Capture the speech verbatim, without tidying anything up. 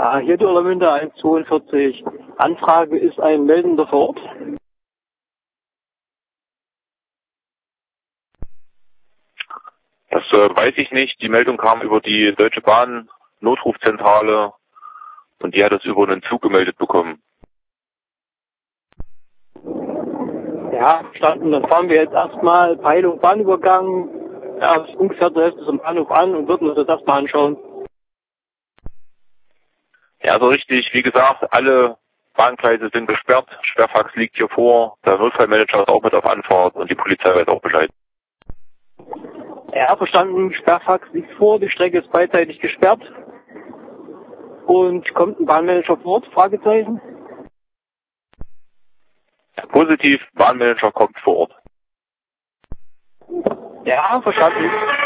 Ja, hier Dortmünder eins zweiundvierzig. Anfrage, ist ein Meldender vor Ort? Das äh, weiß ich nicht. Die Meldung kam über die Deutsche Bahn Notrufzentrale und die hat es über einen Zug gemeldet bekommen. Ja, verstanden. Dann fahren wir jetzt erstmal Peilung Bahnübergang. Ja, bis ungefähr zur Hälfte zum Bahnhof an und würden uns das erstmal anschauen. Ja, so richtig. Wie gesagt, alle Bahngleise sind gesperrt. Sperrfax liegt hier vor. Der Notfallmanager ist auch mit auf Anfahrt und die Polizei weiß auch Bescheid. Ja, verstanden. Sperrfax liegt vor. Die Strecke ist beidseitig gesperrt. Und kommt ein Bahnmanager vor Ort? Fragezeichen. Ja, positiv, Bahnmanager kommt vor Ort. Ja, verstanden.